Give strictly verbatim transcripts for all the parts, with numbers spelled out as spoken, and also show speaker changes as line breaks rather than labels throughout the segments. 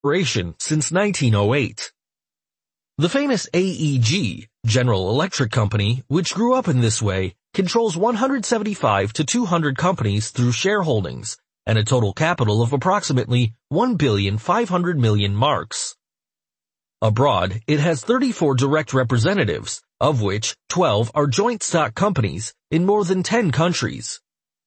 operation since nineteen oh eight. The famous A E G, General Electric Company, which grew up in this way, controls one hundred seventy-five to two hundred companies through shareholdings, and a total capital of approximately one billion five hundred million marks. Abroad, it has thirty-four direct representatives, of which twelve are joint stock companies in more than ten countries.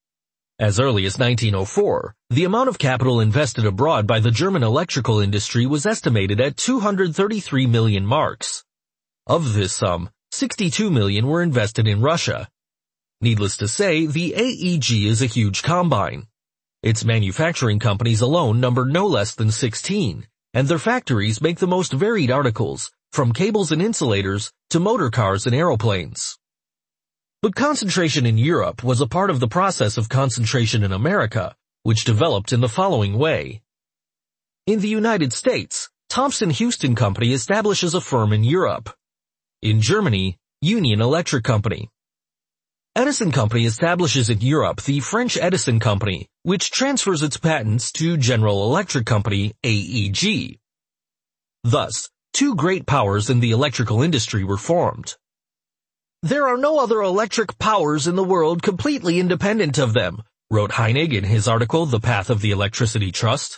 As early as nineteen oh four, the amount of capital invested abroad by the German electrical industry was estimated at two hundred thirty-three million marks. Of this sum, sixty-two million were invested in Russia. Needless to say, the A E G is a huge combine. Its manufacturing companies alone number no less than sixteen, and their factories make the most varied articles, from cables and insulators to motor cars and aeroplanes. But concentration in Europe was a part of the process of concentration in America, which developed in the following way. In the United States, Thomson-Houston Company establishes a firm in Europe. In Germany, Union Electric Company. Edison Company establishes in Europe the French Edison Company, which transfers its patents to General Electric Company, A E G. Thus, two great powers in the electrical industry were formed. There are no other electric powers in the world completely independent of them, wrote Heinig in his article The Path of the Electricity Trust.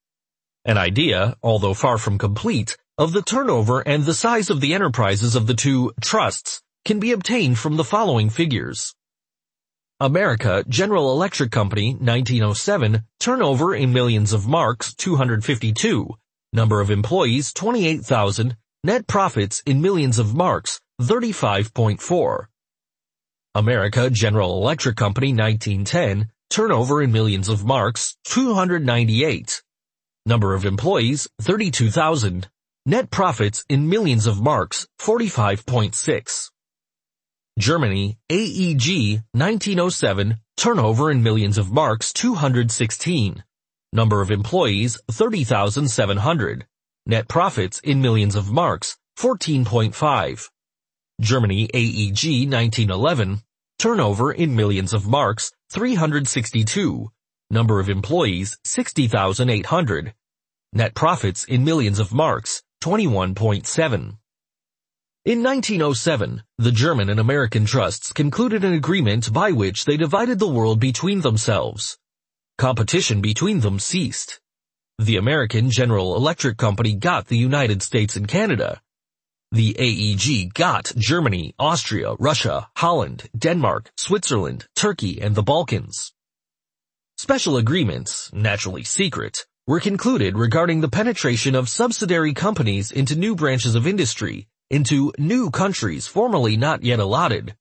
An idea, although far from complete, of the turnover and the size of the enterprises of the two trusts can be obtained from the following figures. America, General Electric Company, nineteen oh seven, turnover in millions of marks, two hundred fifty-two, number of employees, twenty-eight thousand, net profits in millions of marks, thirty-five point four. America, General Electric Company, nineteen ten, turnover in millions of marks, two hundred ninety-eight, number of employees, thirty-two thousand, net profits in millions of marks, forty-five point six. Germany, A E G, nineteen oh seven, turnover in millions of marks, two hundred sixteen. Number of employees, thirty thousand seven hundred. Net profits in millions of marks, fourteen point five. Germany, A E G, nineteen eleven, turnover in millions of marks, three hundred sixty-two. Number of employees, sixty thousand eight hundred. Net profits in millions of marks, twenty-one point seven. In nineteen oh seven, the German and American trusts concluded an agreement by which they divided the world between themselves. Competition between them ceased. The American General Electric Company got the United States and Canada. The A E G got Germany, Austria, Russia, Holland, Denmark, Switzerland, Turkey, and the Balkans. Special agreements, naturally secret, were concluded regarding the penetration of subsidiary companies into new branches of industry, into new countries formerly not yet allotted.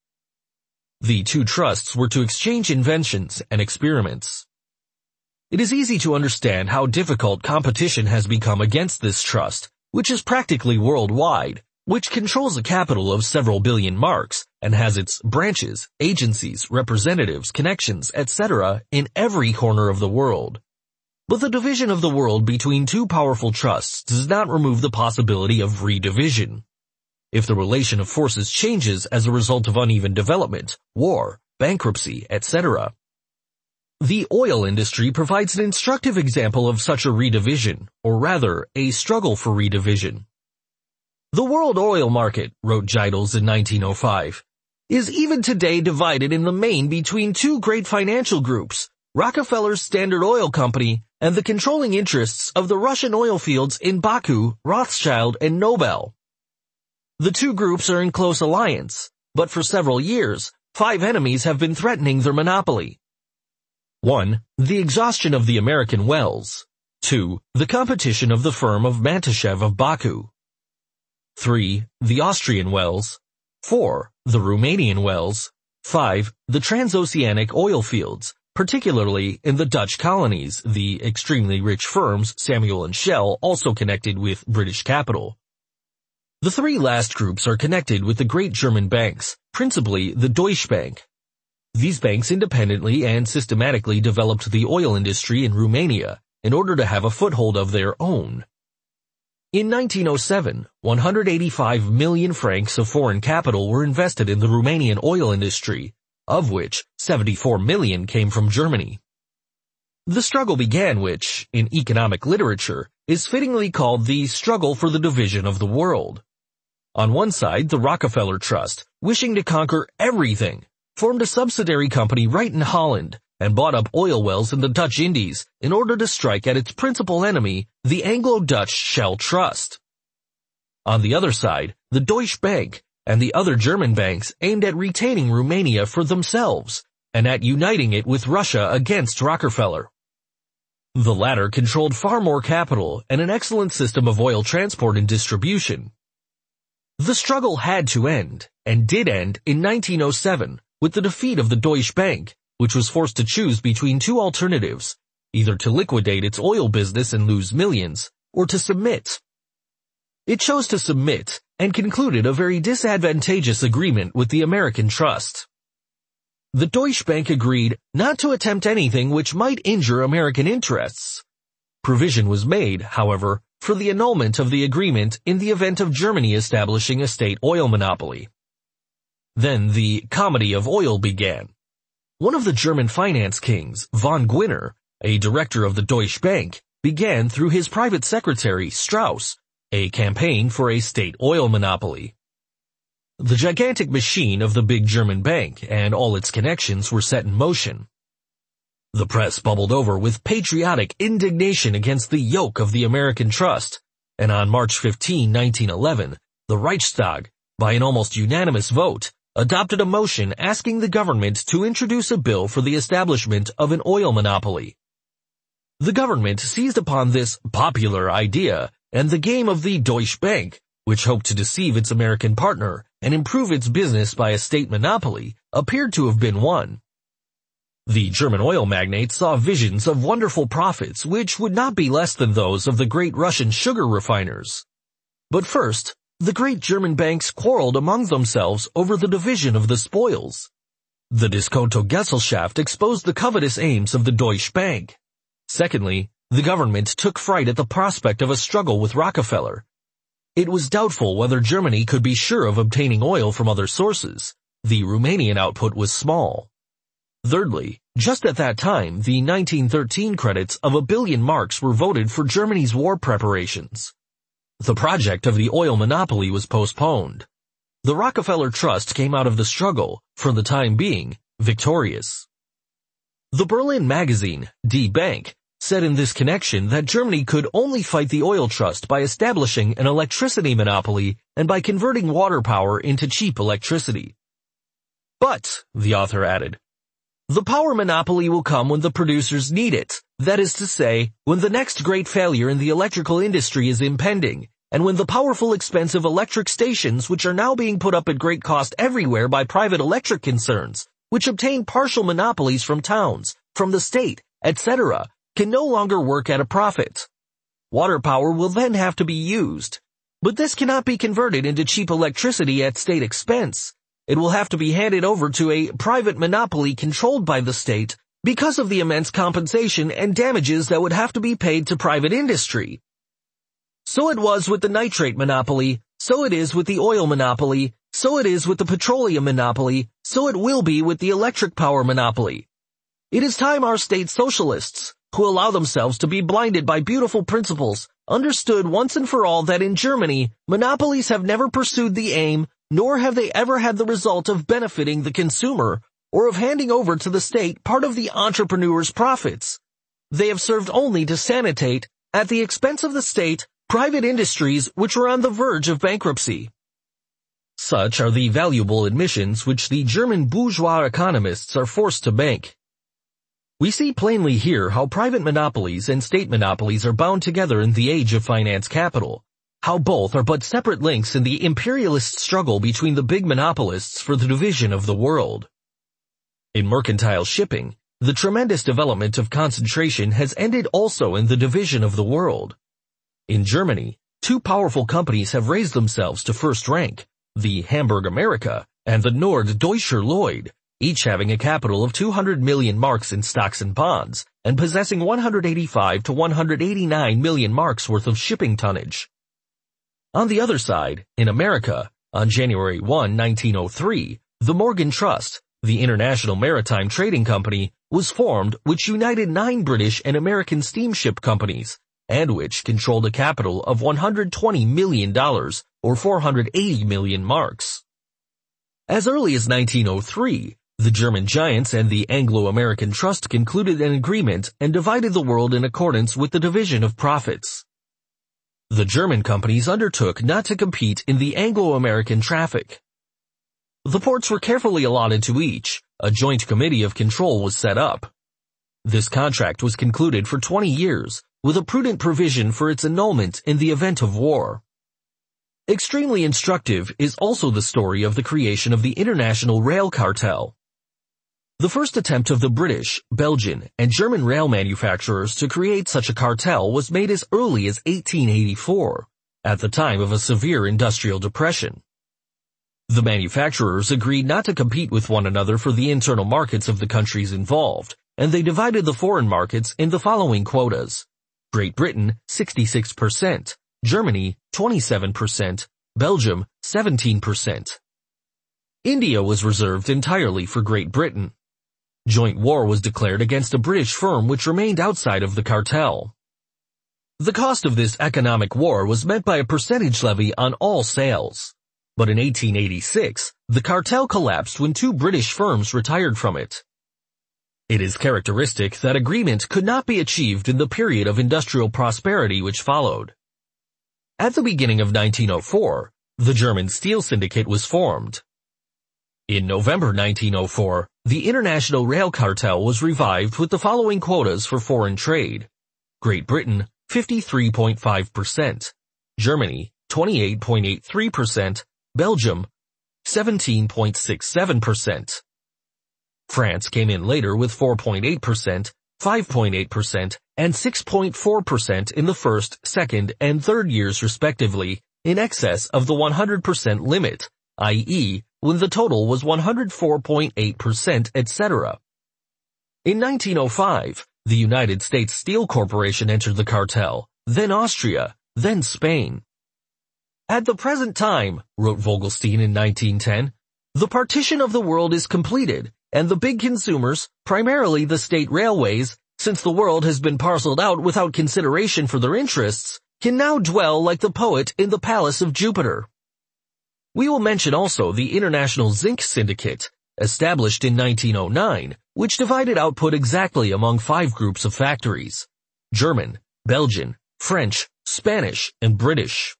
The two trusts were to exchange inventions and experiments. It is easy to understand how difficult competition has become against this trust, which is practically worldwide, which controls a capital of several billion marks, and has its branches, agencies, representatives, connections, et cetera in every corner of the world. But the division of the world between two powerful trusts does not remove the possibility of redivision. If the relation of forces changes as a result of uneven development, war, bankruptcy, et cetera. The oil industry provides an instructive example of such a redivision, or rather, a struggle for redivision. The world oil market, wrote Geidel's in nineteen oh five, is even today divided in the main between two great financial groups, Rockefeller's Standard Oil Company and the controlling interests of the Russian oil fields in Baku, Rothschild, and Nobel. The two groups are in close alliance, but for several years, five enemies have been threatening their monopoly. one. The exhaustion of the American wells. two. The competition of the firm of Mantashev of Baku. three. The Austrian wells. four. The Romanian wells. five. The transoceanic oil fields, particularly in the Dutch colonies, the extremely rich firms Samuel and Shell also connected with British capital. The three last groups are connected with the great German banks, principally the Deutsche Bank. These banks independently and systematically developed the oil industry in Romania in order to have a foothold of their own. In nineteen oh seven, one hundred eighty-five million francs of foreign capital were invested in the Romanian oil industry, of which seventy-four million came from Germany. The struggle began, which, in economic literature, is fittingly called the struggle for the division of the world. On one side, the Rockefeller Trust, wishing to conquer everything, formed a subsidiary company right in Holland and bought up oil wells in the Dutch Indies in order to strike at its principal enemy, the Anglo-Dutch Shell Trust. On the other side, the Deutsche Bank and the other German banks aimed at retaining Romania for themselves and at uniting it with Russia against Rockefeller. The latter controlled far more capital and an excellent system of oil transport and distribution. The struggle had to end, and did end, in nineteen oh seven, with the defeat of the Deutsche Bank, which was forced to choose between two alternatives, either to liquidate its oil business and lose millions, or to submit. It chose to submit, and concluded a very disadvantageous agreement with the American Trust. The Deutsche Bank agreed not to attempt anything which might injure American interests. Provision was made, however, for the annulment of the agreement in the event of Germany establishing a state oil monopoly. Then the comedy of oil began. One of the German finance kings, von Gwinner, a director of the Deutsche Bank, began through his private secretary, Strauss, a campaign for a state oil monopoly. The gigantic machine of the big German bank and all its connections were set in motion. The press bubbled over with patriotic indignation against the yoke of the American Trust, and on March fifteenth, nineteen eleven, the Reichstag, by an almost unanimous vote, adopted a motion asking the government to introduce a bill for the establishment of an oil monopoly. The government seized upon this popular idea, and the game of the Deutsche Bank, which hoped to deceive its American partner and improve its business by a state monopoly, appeared to have been won. The German oil magnates saw visions of wonderful profits which would not be less than those of the great Russian sugar refiners. But first, the great German banks quarreled among themselves over the division of the spoils. The Diskontogesellschaft exposed the covetous aims of the Deutsche Bank. Secondly, the government took fright at the prospect of a struggle with Rockefeller. It was doubtful whether Germany could be sure of obtaining oil from other sources. The Romanian output was small. Thirdly, just at that time, the nineteen thirteen credits of a billion marks were voted for Germany's war preparations. The project of the oil monopoly was postponed. The Rockefeller Trust came out of the struggle, for the time being, victorious. The Berlin magazine, Die Bank, said in this connection that Germany could only fight the oil trust by establishing an electricity monopoly and by converting water power into cheap electricity. But, the author added, the power monopoly will come when the producers need it, that is to say, when the next great failure in the electrical industry is impending, and when the powerful expensive electric stations which are now being put up at great cost everywhere by private electric concerns, which obtain partial monopolies from towns, from the state, et cetera, can no longer work at a profit. Water power will then have to be used. But this cannot be converted into cheap electricity at state expense. It will have to be handed over to a private monopoly controlled by the state because of the immense compensation and damages that would have to be paid to private industry. So it was with the nitrate monopoly, so it is with the oil monopoly, so it is with the petroleum monopoly, so it will be with the electric power monopoly. It is time our state socialists, who allow themselves to be blinded by beautiful principles, understood once and for all that in Germany, monopolies have never pursued the aim, nor have they ever had the result of benefiting the consumer, or of handing over to the state part of the entrepreneur's profits. They have served only to sanitate, at the expense of the state, private industries which were on the verge of bankruptcy. Such are the valuable admissions which the German bourgeois economists are forced to make. We see plainly here how private monopolies and state monopolies are bound together in the age of finance capital, how both are but separate links in the imperialist struggle between the big monopolists for the division of the world. In mercantile shipping, the tremendous development of concentration has ended also in the division of the world. In Germany, two powerful companies have raised themselves to first rank, the Hamburg America and the Norddeutscher Lloyd, each having a capital of two hundred million marks in stocks and bonds, and possessing one hundred eighty-five to one hundred eighty-nine million marks worth of shipping tonnage. On the other side, in America, on January first, nineteen oh three, the Morgan Trust, the international maritime trading company, was formed, which united nine British and American steamship companies, and which controlled a capital of one hundred twenty million dollars, or four hundred eighty million marks. As early as nineteen oh three, the German giants and the Anglo-American Trust concluded an agreement and divided the world in accordance with the division of profits. The German companies undertook not to compete in the Anglo-American traffic. The ports were carefully allotted to each. A joint committee of control was set up. This contract was concluded for twenty years, with a prudent provision for its annulment in the event of war. Extremely instructive is also the story of the creation of the International Rail Cartel. The first attempt of the British, Belgian, and German rail manufacturers to create such a cartel was made as early as eighteen eighty-four, at the time of a severe industrial depression. The manufacturers agreed not to compete with one another for the internal markets of the countries involved, and they divided the foreign markets in the following quotas: Great Britain, sixty-six percent, Germany, twenty-seven percent, Belgium, seventeen percent. India was reserved entirely for Great Britain. Joint war was declared against a British firm which remained outside of the cartel. The cost of this economic war was met by a percentage levy on all sales. But in eighteen eighty-six, the cartel collapsed when two British firms retired from it. It is characteristic that agreement could not be achieved in the period of industrial prosperity which followed. At the beginning of nineteen oh four, the German Steel Syndicate was formed. In November nineteen oh four, the International Rail Cartel was revived with the following quotas for foreign trade: Great Britain, fifty-three point five percent, Germany, twenty-eight point eight three percent, Belgium, seventeen point six seven percent. France came in later with four point eight percent, five point eight percent, and six point four percent in the first, second, and third years respectively, in excess of the one hundred percent limit, that is, when the total was one hundred four point eight percent, et cetera. In nineteen oh five, the United States Steel Corporation entered the cartel, then Austria, then Spain. At the present time, wrote Vogelstein in nineteen ten, the partition of the world is completed, and the big consumers, primarily the state railways, since the world has been parceled out without consideration for their interests, can now dwell like the poet in the palace of Jupiter. We will mention also the International Zinc Syndicate, established in nineteen oh nine, which divided output exactly among five groups of factories: German, Belgian, French, Spanish, and British.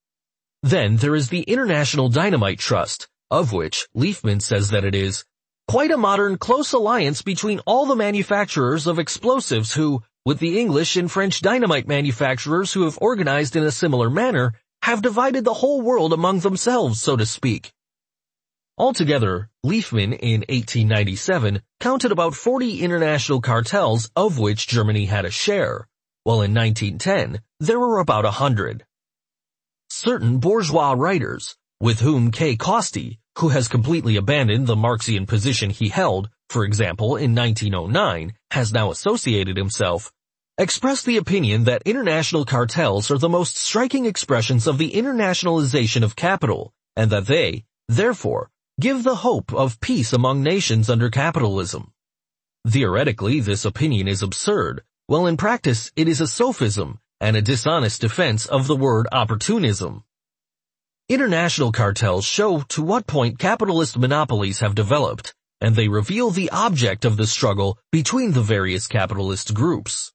Then there is the International Dynamite Trust, of which Leifman says that it is quite a modern close alliance between all the manufacturers of explosives who, with the English and French dynamite manufacturers who have organized in a similar manner, have divided the whole world among themselves, so to speak. Altogether, Leifman in eighteen ninety-seven counted about forty international cartels, of which Germany had a share, while in nineteen ten there were about a hundred. Certain bourgeois writers, with whom K. Costi, who has completely abandoned the Marxian position he held, for example in nineteen oh nine, has now associated himself, expressed the opinion that international cartels are the most striking expressions of the internationalization of capital, and that they, therefore, give the hope of peace among nations under capitalism. Theoretically, this opinion is absurd, while in practice it is a sophism and a dishonest defense of the word opportunism. International cartels show to what point capitalist monopolies have developed, and they reveal the object of the struggle between the various capitalist groups.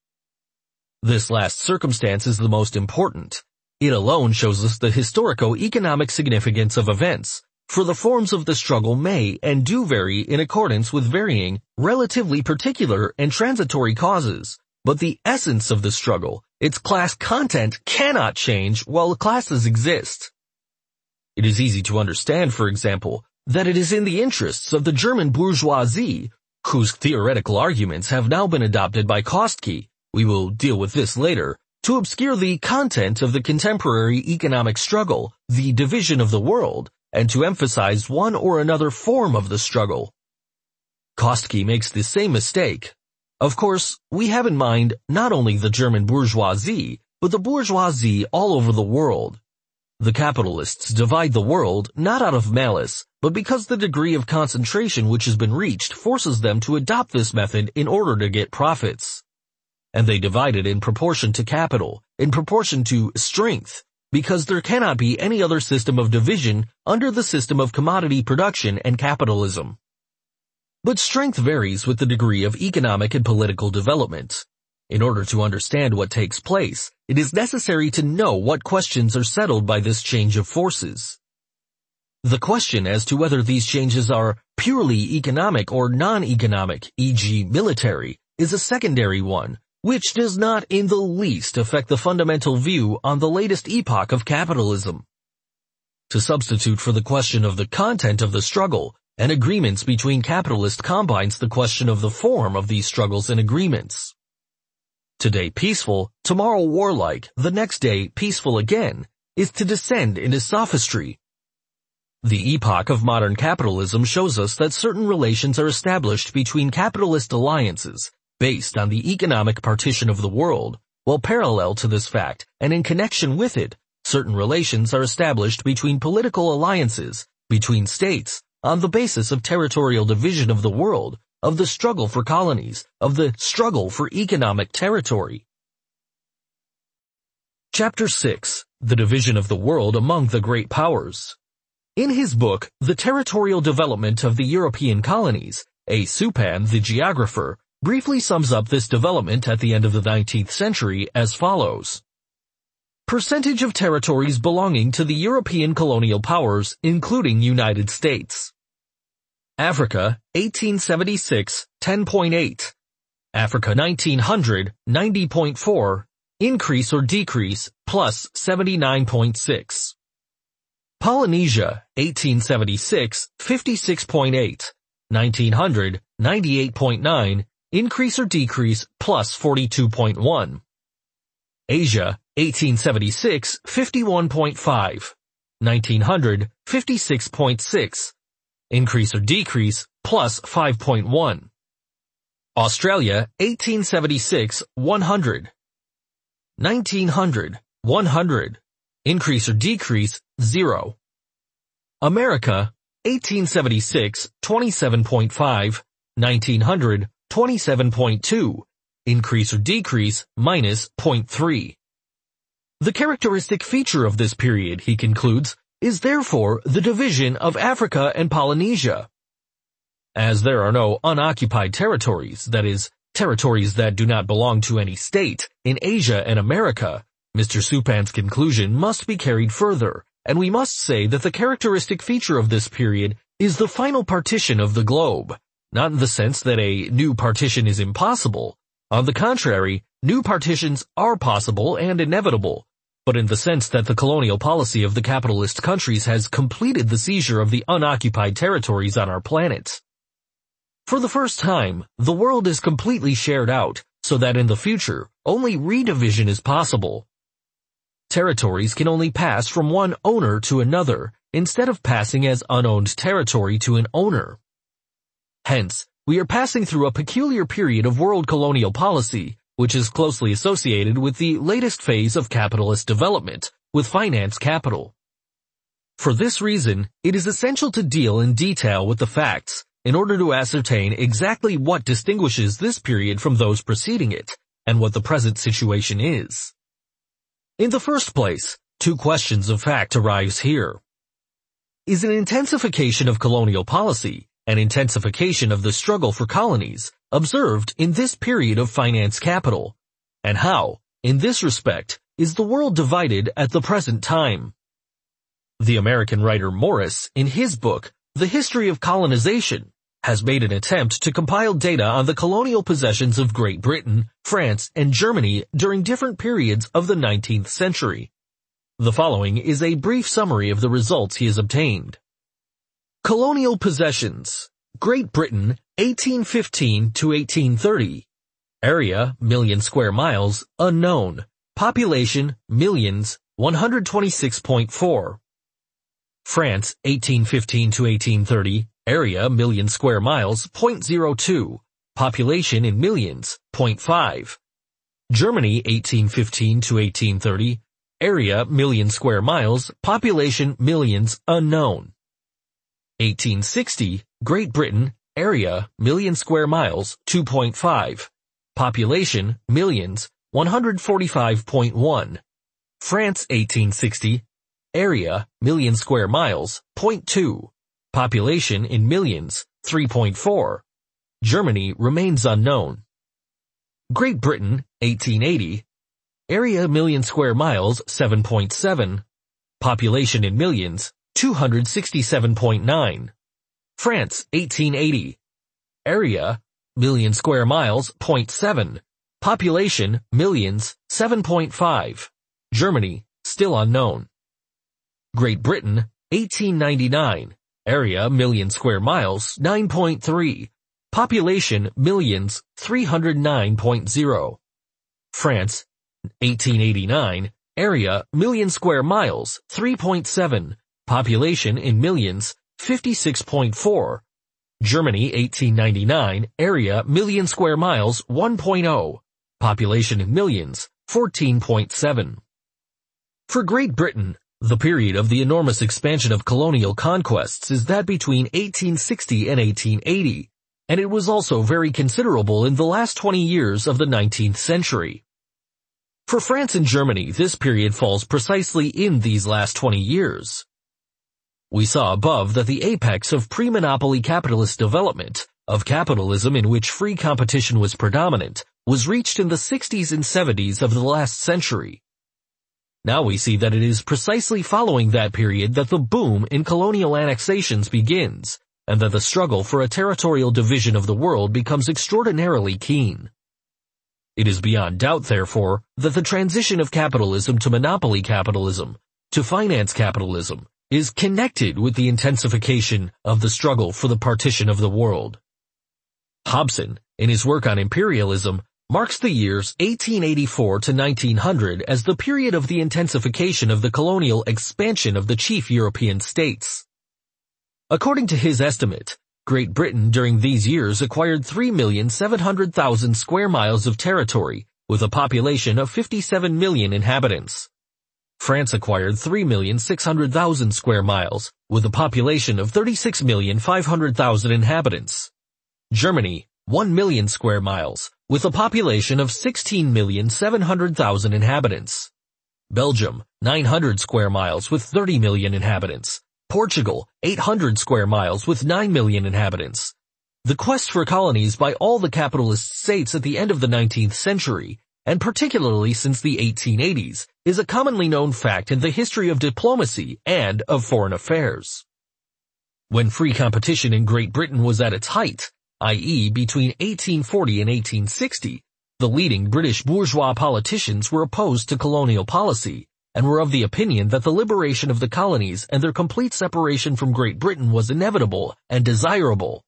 This last circumstance is the most important. It alone shows us the historico-economic significance of events, for the forms of the struggle may and do vary in accordance with varying, relatively particular and transitory causes, but the essence of the struggle, its class content, cannot change while classes exist. It is easy to understand, for example, that it is in the interests of the German bourgeoisie, whose theoretical arguments have now been adopted by Kostky, we will deal with this later, to obscure the content of the contemporary economic struggle, the division of the world, and to emphasize one or another form of the struggle. Kostky makes the same mistake. Of course, we have in mind not only the German bourgeoisie, but the bourgeoisie all over the world. The capitalists divide the world not out of malice, but because the degree of concentration which has been reached forces them to adopt this method in order to get profits. And they divide it in proportion to capital, in proportion to strength, because there cannot be any other system of division under the system of commodity production and capitalism. But strength varies with the degree of economic and political development. In order to understand what takes place, it is necessary to know what questions are settled by this change of forces. The question as to whether these changes are purely economic or non-economic, for example military, is a secondary one, which does not in the least affect the fundamental view on the latest epoch of capitalism. To substitute for the question of the content of the struggle, and agreements between capitalists combines the question of the form of these struggles and agreements. Today peaceful, tomorrow warlike, the next day peaceful again, is to descend into sophistry. The epoch of modern capitalism shows us that certain relations are established between capitalist alliances, based on the economic partition of the world, while parallel to this fact, and in connection with it, certain relations are established between political alliances, between states, on the basis of territorial division of the world, of the struggle for colonies, of the struggle for economic territory. Chapter six. The Division of the World Among the Great Powers. In his book, The Territorial Development of the European Colonies, A. Suppan, the geographer, briefly sums up this development at the end of the nineteenth century as follows. Percentage of territories belonging to the European colonial powers, including United States. Africa, eighteen seventy-six, ten point eight. Africa nineteen hundred, ninety point four. Increase or decrease, plus seventy-nine point six. Polynesia, eighteen seventy-six, fifty-six point eight. nineteen hundred, ninety-eight point nine. Increase or decrease, plus forty-two point one. Asia, eighteen seventy-six, fifty-one point five. nineteen hundred, fifty-six point six. Increase or decrease, plus five point one. Australia, eighteen seventy-six, one hundred. nineteen hundred, one hundred. Increase or decrease, zero. America, eighteen seventy-six, twenty-seven point five. nineteen hundred, twenty-seven point two. Increase or decrease, minus zero point three. The characteristic feature of this period, he concludes, is therefore the division of Africa and Polynesia. As there are no unoccupied territories, that is, territories that do not belong to any state, in Asia and America, Mister Suppan's conclusion must be carried further, and we must say that the characteristic feature of this period is the final partition of the globe, not in the sense that a new partition is impossible. On the contrary, new partitions are possible and inevitable, but in the sense that the colonial policy of the capitalist countries has completed the seizure of the unoccupied territories on our planet. For the first time, the world is completely shared out, so that in the future, only redivision is possible. Territories can only pass from one owner to another, instead of passing as unowned territory to an owner. Hence, we are passing through a peculiar period of world colonial policy, which is closely associated with the latest phase of capitalist development, with finance capital. For this reason, it is essential to deal in detail with the facts, in order to ascertain exactly what distinguishes this period from those preceding it, and what the present situation is. In the first place, two questions of fact arise here. Is an intensification of colonial policy, an intensification of the struggle for colonies, observed in this period of finance capital? And how, in this respect, is the world divided at the present time? The American writer Morris, in his book, The History of Colonization, has made an attempt to compile data on the colonial possessions of Great Britain, France, and Germany during different periods of the nineteenth century. The following is a brief summary of the results he has obtained. Colonial possessions. Great Britain, eighteen fifteen to eighteen thirty. Area, million square miles, unknown. Population, millions, one hundred twenty-six point four. France, eighteen fifteen to eighteen thirty. Area, million square miles, zero point zero two. Population in millions, zero point five. Germany, eighteen fifteen to eighteen thirty. area million square miles, population millions unknown. eighteen sixty, Great Britain, area million square miles, two point five. Population millions, one hundred forty-five point one. France eighteen sixty, area million square miles, zero point two. Population in millions, three point four. Germany remains unknown. Great Britain eighteen eighty, area million square miles, seven point seven. Population in millions, two hundred sixty-seven point nine. France eighteen eighty, area million square miles, zero point seven. Population millions, seven point five. Germany still unknown. Great Britain eighteen ninety-nine, area million square miles, nine point three. Population millions, three hundred nine point zero. France eighteen eighty-nine, area million square miles, three point seven. Population in millions, fifty-six point four. Germany eighteen ninety-nine, area million square miles, one point zero. Population in millions, fourteen point seven. For Great Britain, the period of the enormous expansion of colonial conquests is that between eighteen sixty and eighteen eighty, and it was also very considerable in the last twenty years of the nineteenth century. For France and Germany, this period falls precisely in these last twenty years. We saw above that the apex of pre-monopoly capitalist development, of capitalism in which free competition was predominant, was reached in the sixties and seventies of the last century. Now we see that it is precisely following that period that the boom in colonial annexations begins, and that the struggle for a territorial division of the world becomes extraordinarily keen. It is beyond doubt, therefore, that the transition of capitalism to monopoly capitalism, to finance capitalism, is connected with the intensification of the struggle for the partition of the world. Hobson, in his work on imperialism, marks the years eighteen eighty-four to nineteen hundred as the period of the intensification of the colonial expansion of the chief European states. According to his estimate, Great Britain during these years acquired three million seven hundred thousand square miles of territory, with a population of fifty-seven million inhabitants. France acquired three million six hundred thousand square miles, with a population of thirty-six million five hundred thousand inhabitants. Germany, one million square miles, with a population of sixteen million seven hundred thousand inhabitants. Belgium, nine hundred square miles with thirty million inhabitants. Portugal, eight hundred square miles with nine million inhabitants. The quest for colonies by all the capitalist states at the end of the nineteenth century, and particularly since the eighteen eighties, is a commonly known fact in the history of diplomacy and of foreign affairs. When free competition in Great Britain was at its height, that is between eighteen forty and eighteen sixty, the leading British bourgeois politicians were opposed to colonial policy, and were of the opinion that the liberation of the colonies and their complete separation from Great Britain was inevitable and desirable.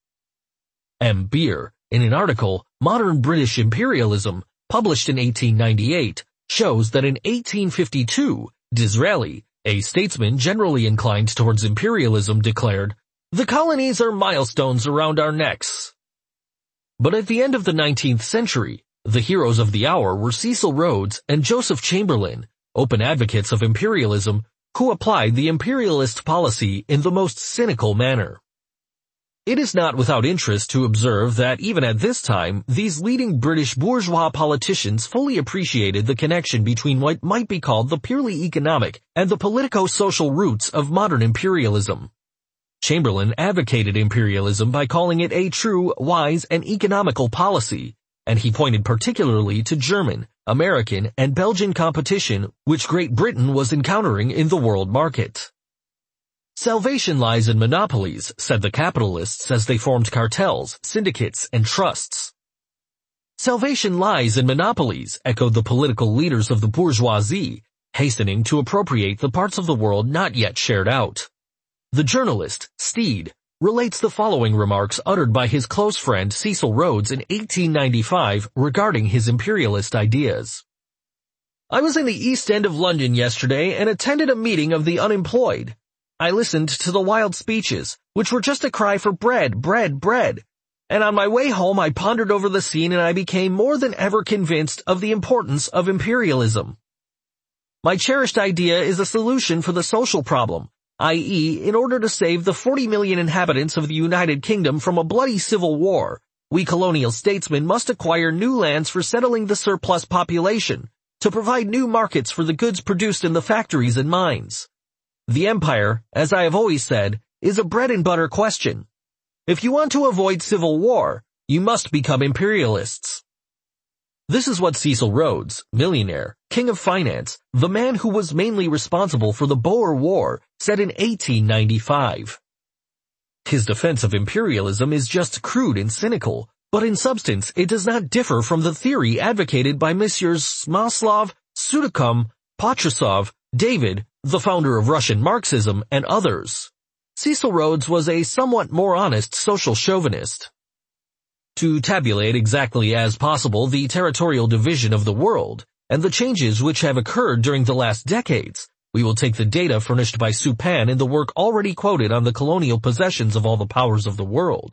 M. Beer, in an article, Modern British Imperialism, published in eighteen ninety-eight, shows that in eighteen fifty-two, Disraeli, a statesman generally inclined towards imperialism, declared, "The colonies are milestones around our necks." But at the end of the nineteenth century, the heroes of the hour were Cecil Rhodes and Joseph Chamberlain, open advocates of imperialism, who applied the imperialist policy in the most cynical manner. It is not without interest to observe that even at this time, these leading British bourgeois politicians fully appreciated the connection between what might be called the purely economic and the politico-social roots of modern imperialism. Chamberlain advocated imperialism by calling it a true, wise, and economical policy, and he pointed particularly to German, American, and Belgian competition which Great Britain was encountering in the world market. Salvation lies in monopolies, said the capitalists as they formed cartels, syndicates, and trusts. Salvation lies in monopolies, echoed the political leaders of the bourgeoisie, hastening to appropriate the parts of the world not yet shared out. The journalist, Steed, relates the following remarks uttered by his close friend Cecil Rhodes in eighteen ninety-five regarding his imperialist ideas. "I was in the East End of London yesterday and attended a meeting of the unemployed. I listened to the wild speeches, which were just a cry for bread, bread, bread. And on my way home I pondered over the scene and I became more than ever convinced of the importance of imperialism." My cherished idea is a solution for the social problem, that is, in order to save the forty million inhabitants of the United Kingdom from a bloody civil war, we colonial statesmen must acquire new lands for settling the surplus population, to provide new markets for the goods produced in the factories and mines. The empire, as I have always said, is a bread and butter question. If you want to avoid civil war, you must become imperialists. This is what Cecil Rhodes, millionaire, king of finance, the man who was mainly responsible for the Boer War, said in eighteen ninety-five. His defense of imperialism is just crude and cynical, but in substance it does not differ from the theory advocated by Messrs. Maslov, Sudakov, Patrusov, David, the founder of Russian Marxism, and others. Cecil Rhodes was a somewhat more honest social chauvinist. To tabulate exactly as possible the territorial division of the world, and the changes which have occurred during the last decades, we will take the data furnished by Suppan in the work already quoted on the colonial possessions of all the powers of the world.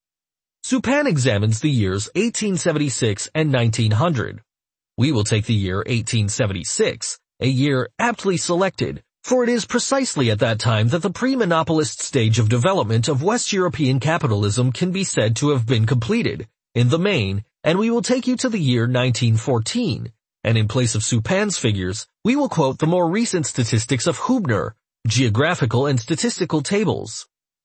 Suppan examines the years eighteen seventy-six and nineteen hundred. We will take the year eighteen seventy-six, a year aptly selected, for it is precisely at that time that the pre-monopolist stage of development of West European capitalism can be said to have been completed, in the main, and we will take you to the year nineteen fourteen, and in place of Suppan's figures, we will quote the more recent statistics of Hubner, geographical and statistical tables.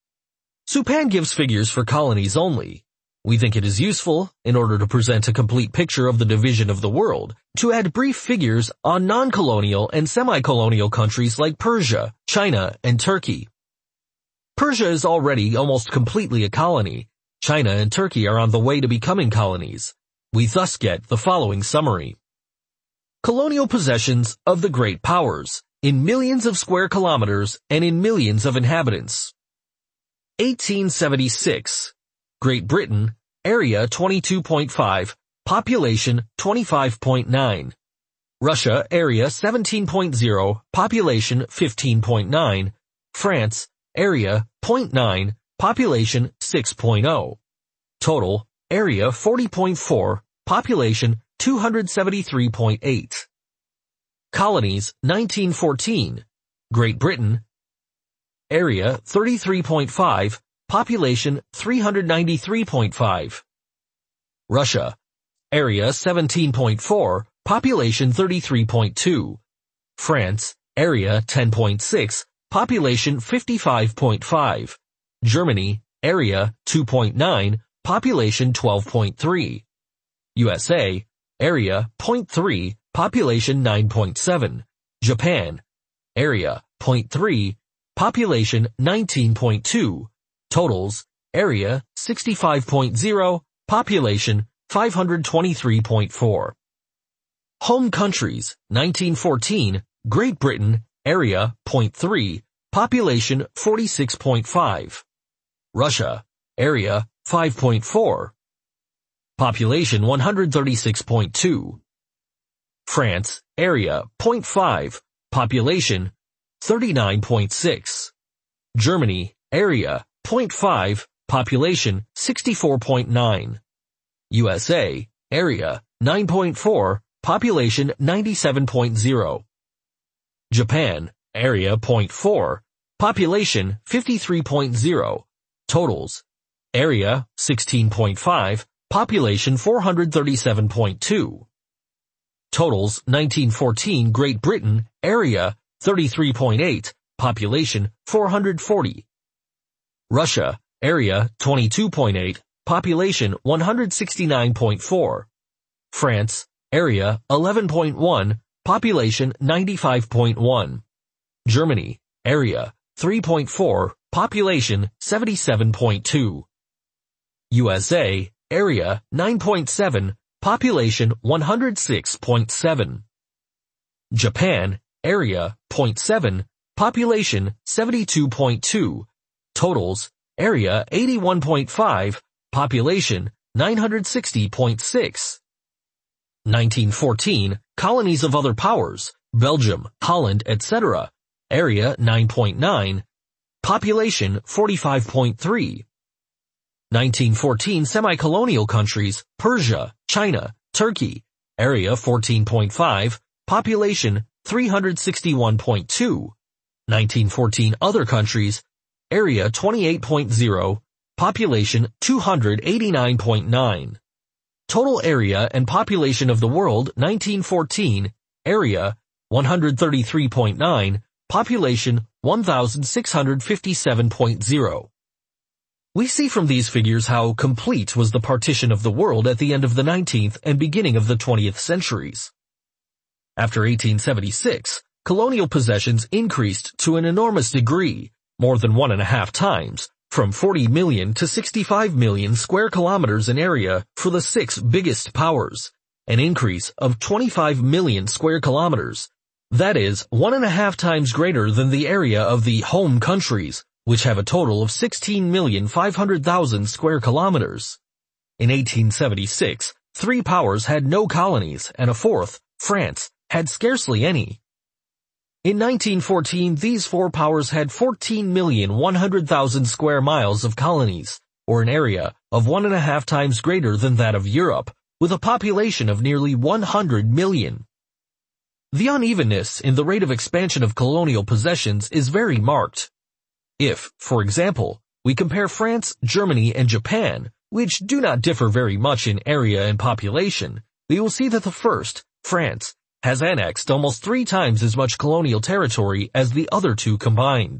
Suppan gives figures for colonies only. We think it is useful, in order to present a complete picture of the division of the world, to add brief figures on non-colonial and semi-colonial countries like Persia, China, and Turkey. Persia is already almost completely a colony. China and Turkey are on the way to becoming colonies. We thus get the following summary. Colonial possessions of the great powers, in millions of square kilometers and in millions of inhabitants. eighteen seventy-six. Great Britain, area twenty-two point five, population twenty-five point nine. Russia, area seventeen point zero, population fifteen point nine. France, area zero point nine, population six point zero. Total, area forty point four, population two hundred seventy-three point eight. Colonies, nineteen fourteen. Great Britain, area thirty-three point five, population three hundred ninety-three point five. Russia, area seventeen point four, population thirty-three point two. France, area ten point six, population fifty-five point five. Germany, area two point nine, population twelve point three. U S A, area zero point three, population nine point seven. Japan, area zero point three, population nineteen point two. Totals, area sixty-five point zero, population five hundred twenty-three point four. Home countries, nineteen fourteen, Great Britain, area zero point three, population forty-six point five. Russia, area five point four, population one hundred thirty-six point two. France, area zero point five, population thirty-nine point six. Germany, area zero point five, population sixty-four point nine. U S A, area nine point four, population ninety-seven point zero. Japan, area zero point four, population fifty-three point zero. Totals, area sixteen point five, population four hundred thirty-seven point two. Totals nineteen fourteen Great Britain, area thirty-three point eight, population four hundred forty. Russia, area twenty-two point eight, population one hundred sixty-nine point four. France, area eleven point one, population ninety-five point one. Germany, area three point four, population seventy-seven point two. U S A, area nine point seven, population one hundred six point seven. Japan, area zero point seven, population seventy-two point two. Totals, area eighty-one point five, population nine hundred sixty point six. nineteen fourteen, colonies of other powers, Belgium, Holland, et cetera. Area nine point nine, population forty-five point three. nineteen fourteen semi-colonial countries, Persia, China, Turkey. Area fourteen point five, population three hundred sixty-one point two. nineteen fourteen other countries, area twenty-eight point zero, population two hundred eighty-nine point nine. Total area and population of the world nineteen fourteen, area one hundred thirty-three point nine, population one thousand six hundred fifty-seven point zero. We see from these figures how complete was the partition of the world at the end of the nineteenth and beginning of the twentieth centuries. After eighteen seventy-six, colonial possessions increased to an enormous degree, more than one and a half times, from forty million to sixty-five million square kilometers in area for the six biggest powers, an increase of twenty-five million square kilometers. That is, one and a half times greater than the area of the home countries, which have a total of sixteen million five hundred thousand square kilometers. In eighteen seventy-six, three powers had no colonies, and a fourth, France, had scarcely any. In nineteen fourteen, these four powers had fourteen million one hundred thousand square miles of colonies, or an area of one and a half times greater than that of Europe, with a population of nearly one hundred million. The unevenness in the rate of expansion of colonial possessions is very marked. If, for example, we compare France, Germany, and Japan, which do not differ very much in area and population, we will see that the first, France, has annexed almost three times as much colonial territory as the other two combined.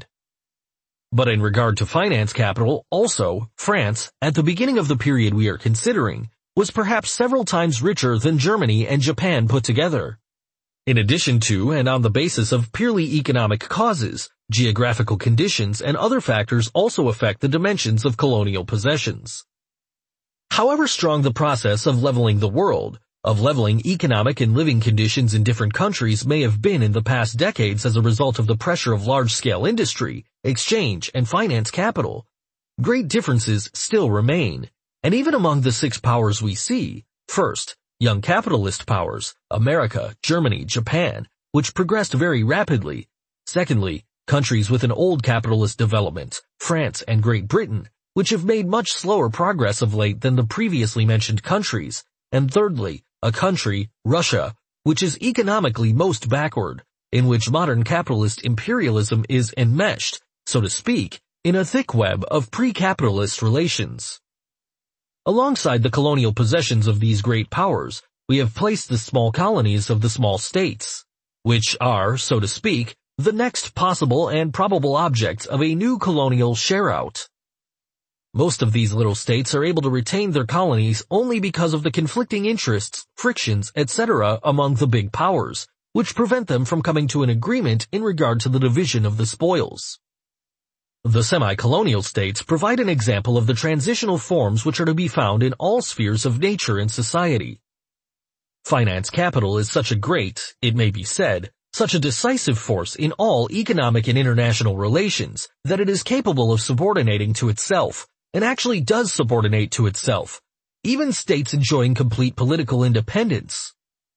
But in regard to finance capital, also, France, at the beginning of the period we are considering, was perhaps several times richer than Germany and Japan put together. In addition to and on the basis of purely economic causes, geographical conditions and other factors also affect the dimensions of colonial possessions. However strong the process of leveling the world, of leveling economic and living conditions in different countries may have been in the past decades as a result of the pressure of large-scale industry, exchange, and finance capital, great differences still remain, and even among the six powers we see, first, young capitalist powers, America, Germany, Japan, which progressed very rapidly. Secondly, countries with an old capitalist development, France and Great Britain, which have made much slower progress of late than the previously mentioned countries. And thirdly, a country, Russia, which is economically most backward, in which modern capitalist imperialism is enmeshed, so to speak, in a thick web of pre-capitalist relations. Alongside the colonial possessions of these great powers, we have placed the small colonies of the small states, which are, so to speak, the next possible and probable objects of a new colonial share-out. Most of these little states are able to retain their colonies only because of the conflicting interests, frictions, et cetera among the big powers, which prevent them from coming to an agreement in regard to the division of the spoils. The semi-colonial states provide an example of the transitional forms which are to be found in all spheres of nature and society. Finance capital is such a great, it may be said, such a decisive force in all economic and international relations that it is capable of subordinating to itself, and actually does subordinate to itself, even states enjoying complete political independence.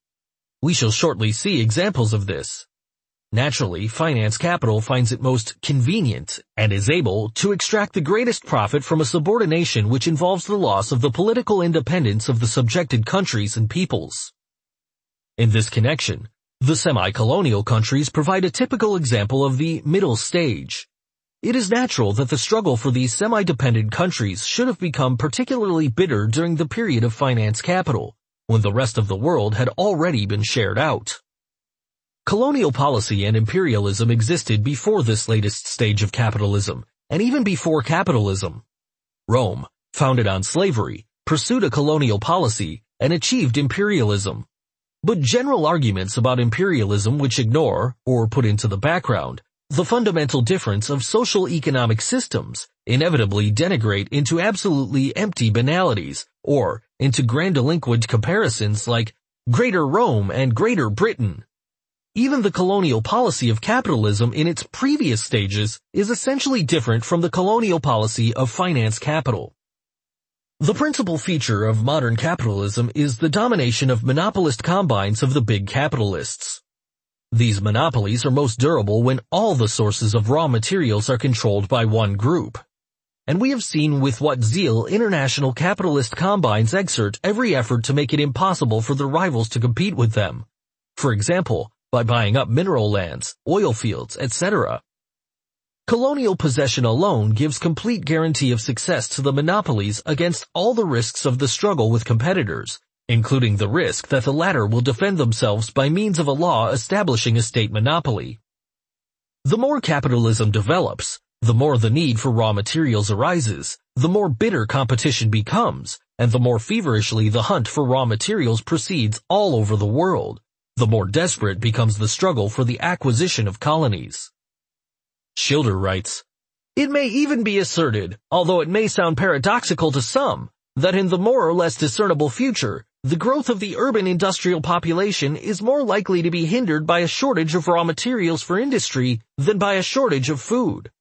We shall shortly see examples of this. Naturally, finance capital finds it most convenient and is able to extract the greatest profit from a subordination which involves the loss of the political independence of the subjected countries and peoples. In this connection, the semi-colonial countries provide a typical example of the middle stage. It is natural that the struggle for these semi-dependent countries should have become particularly bitter during the period of finance capital, when the rest of the world had already been shared out. Colonial policy and imperialism existed before this latest stage of capitalism, and even before capitalism. Rome, founded on slavery, pursued a colonial policy and achieved imperialism. But general arguments about imperialism which ignore, or put into the background, the fundamental difference of social economic systems inevitably denigrate into absolutely empty banalities, or into grandiloquent comparisons like Greater Rome and Greater Britain. Even the colonial policy of capitalism in its previous stages is essentially different from the colonial policy of finance capital. The principal feature of modern capitalism is the domination of monopolist combines of the big capitalists. These monopolies are most durable when all the sources of raw materials are controlled by one group. And we have seen with what zeal international capitalist combines exert every effort to make it impossible for their rivals to compete with them. For example, by buying up mineral lands, oil fields, et cetera. Colonial possession alone gives complete guarantee of success to the monopolies against all the risks of the struggle with competitors, including the risk that the latter will defend themselves by means of a law establishing a state monopoly. The more capitalism develops, the more the need for raw materials arises, the more bitter competition becomes, and the more feverishly the hunt for raw materials proceeds all over the world, the more desperate becomes the struggle for the acquisition of colonies. Schilder writes, "It may even be asserted, although it may sound paradoxical to some, that in the more or less discernible future, the growth of the urban industrial population is more likely to be hindered by a shortage of raw materials for industry than by a shortage of food.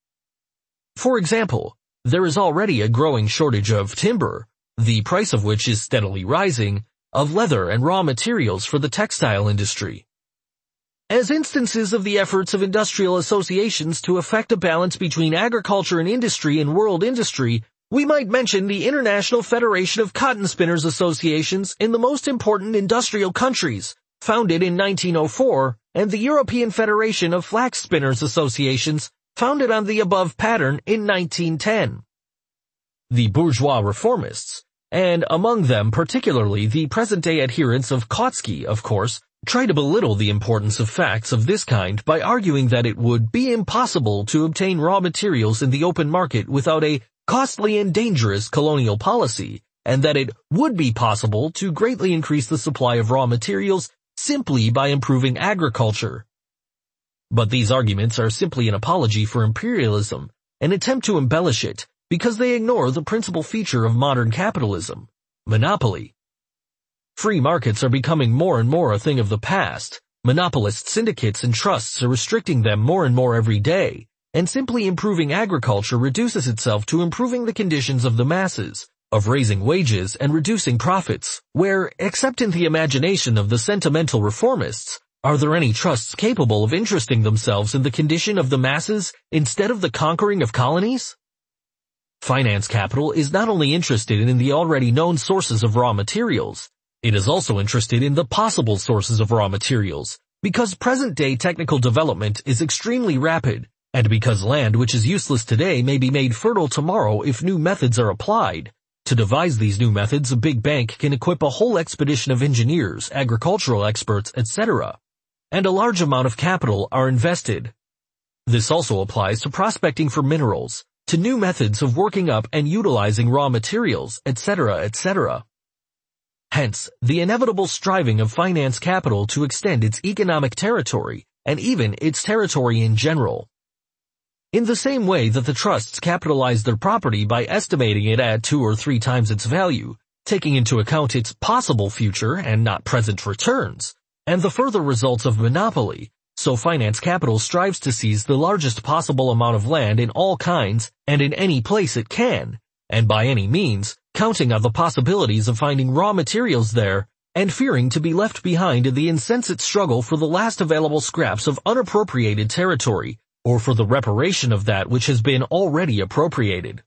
For example, there is already a growing shortage of timber, the price of which is steadily rising, of leather and raw materials for the textile industry. As instances of the efforts of industrial associations to effect a balance between agriculture and industry in world industry, we might mention the International Federation of Cotton Spinners Associations in the most important industrial countries, founded in nineteen oh four, and the European Federation of Flax Spinners Associations, founded on the above pattern in nineteen ten. The bourgeois reformists, and among them particularly the present-day adherents of Kautsky, of course, try to belittle the importance of facts of this kind by arguing that it would be impossible to obtain raw materials in the open market without a costly and dangerous colonial policy, and that it would be possible to greatly increase the supply of raw materials simply by improving agriculture. But these arguments are simply an apology for imperialism, an attempt to embellish it, because they ignore the principal feature of modern capitalism, monopoly. Free markets are becoming more and more a thing of the past. Monopolist syndicates and trusts are restricting them more and more every day, and simply improving agriculture reduces itself to improving the conditions of the masses, of raising wages and reducing profits, where, except in the imagination of the sentimental reformists, are there any trusts capable of interesting themselves in the condition of the masses instead of the conquering of colonies? Finance capital is not only interested in the already known sources of raw materials, it is also interested in the possible sources of raw materials, because present-day technical development is extremely rapid, and because land which is useless today may be made fertile tomorrow if new methods are applied. To devise these new methods, a big bank can equip a whole expedition of engineers, agricultural experts, et cetera, and a large amount of capital are invested. This also applies to prospecting for minerals, to new methods of working up and utilizing raw materials, et cetera, et cetera. Hence, the inevitable striving of finance capital to extend its economic territory, and even its territory in general. In the same way that the trusts capitalize their property by estimating it at two or three times its value, taking into account its possible future and not present returns, and the further results of monopoly, so finance capital strives to seize the largest possible amount of land in all kinds and in any place it can, and by any means, counting on the possibilities of finding raw materials there, and fearing to be left behind in the insensate struggle for the last available scraps of unappropriated territory, or for the reparation of that which has been already appropriated.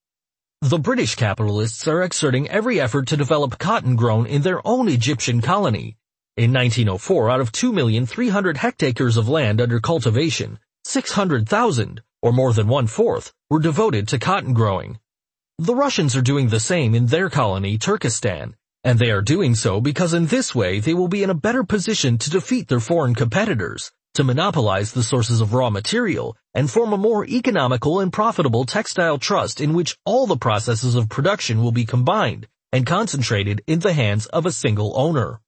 The British capitalists are exerting every effort to develop cotton grown in their own Egyptian colony. In nineteen oh four, out of two million three hundred hectares of land under cultivation, six hundred thousand, or more than one-fourth, were devoted to cotton growing. The Russians are doing the same in their colony, Turkestan, and they are doing so because in this way they will be in a better position to defeat their foreign competitors, to monopolize the sources of raw material, and form a more economical and profitable textile trust in which all the processes of production will be combined and concentrated in the hands of a single owner.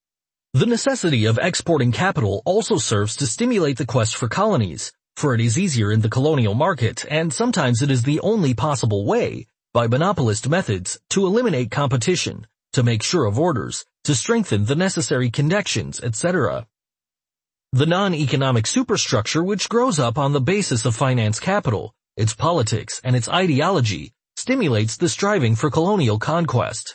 The necessity of exporting capital also serves to stimulate the quest for colonies, for it is easier in the colonial market, and sometimes it is the only possible way, by monopolist methods, to eliminate competition, to make sure of orders, to strengthen the necessary connections, et cetera. The non-economic superstructure which grows up on the basis of finance capital, its politics, and its ideology, stimulates the striving for colonial conquest.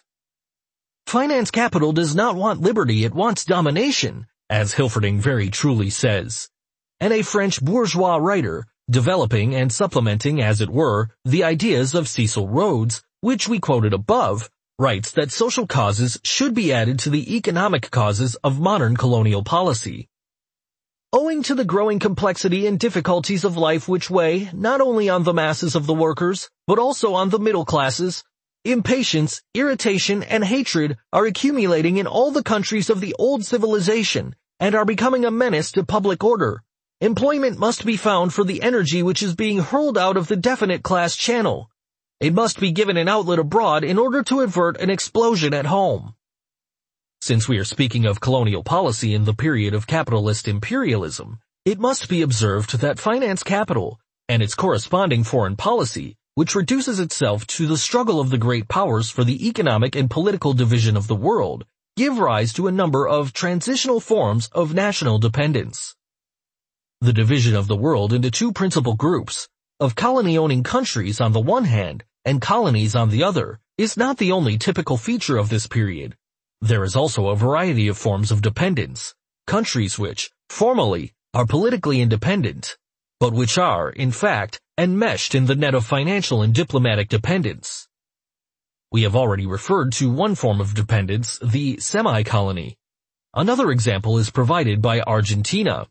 Finance capital does not want liberty, it wants domination, as Hilferding very truly says. And a French bourgeois writer, developing and supplementing, as it were, the ideas of Cecil Rhodes, which we quoted above, writes that social causes should be added to the economic causes of modern colonial policy. Owing to the growing complexity and difficulties of life which weigh not only on the masses of the workers, but also on the middle classes, impatience, irritation, and hatred are accumulating in all the countries of the old civilization and are becoming a menace to public order. Employment must be found for the energy which is being hurled out of the definite class channel. It must be given an outlet abroad in order to avert an explosion at home. Since we are speaking of colonial policy in the period of capitalist imperialism, it must be observed that finance capital, and its corresponding foreign policy, which reduces itself to the struggle of the great powers for the economic and political division of the world, give rise to a number of transitional forms of national dependence. The division of the world into two principal groups, of colony-owning countries on the one hand and colonies on the other, is not the only typical feature of this period. There is also a variety of forms of dependence, countries which, formally, are politically independent, but which are, in fact, enmeshed in the net of financial and diplomatic dependence. We have already referred to one form of dependence, the semi-colony. Another example is provided by Argentina.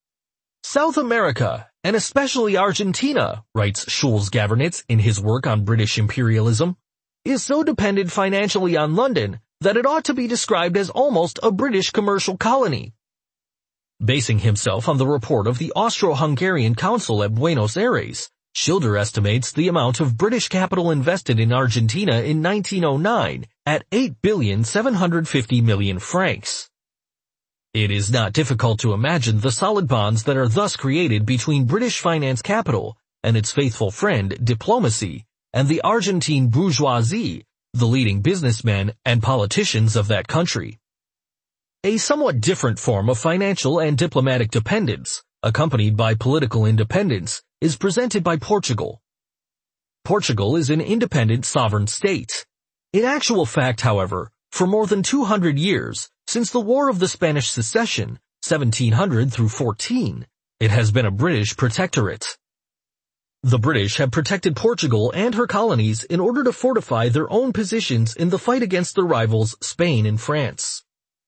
South America, and especially Argentina, writes Schulz-Gavernitz in his work on British imperialism, is so dependent financially on London that it ought to be described as almost a British commercial colony. Basing himself on the report of the Austro-Hungarian Council at Buenos Aires, Schilder estimates the amount of British capital invested in Argentina in nineteen oh nine at eight billion seven hundred fifty million francs. It is not difficult to imagine the solid bonds that are thus created between British finance capital and its faithful friend, diplomacy, and the Argentine bourgeoisie, the leading businessmen and politicians of that country. A somewhat different form of financial and diplomatic dependence, accompanied by political independence, is presented by Portugal. Portugal is an independent sovereign state. In actual fact, however, for more than two hundred years, since the War of the Spanish Succession, seventeen hundred through fourteen, it has been a British protectorate. The British have protected Portugal and her colonies in order to fortify their own positions in the fight against their rivals Spain and France.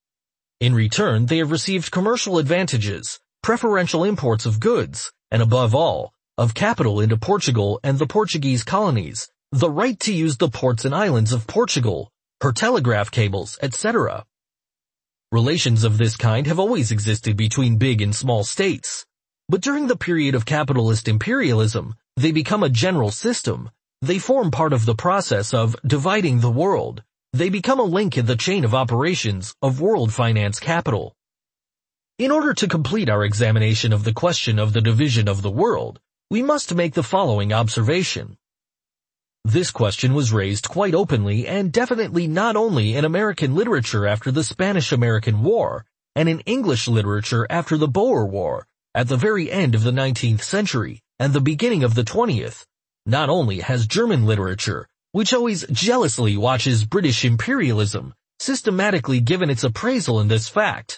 In return, they have received commercial advantages, preferential imports of goods, and above all, of capital into Portugal and the Portuguese colonies, the right to use the ports and islands of Portugal, her telegraph cables, et cetera. Relations of this kind have always existed between big and small states, but during the period of capitalist imperialism, they become a general system. They form part of the process of dividing the world. They become a link in the chain of operations of world finance capital. In order to complete our examination of the question of the division of the world, we must make the following observation. This question was raised quite openly and definitely not only in American literature after the Spanish-American War, and in English literature after the Boer War, at the very end of the nineteenth century and the beginning of the twentieth. Not only has German literature, which always jealously watches British imperialism, systematically given its appraisal in this fact,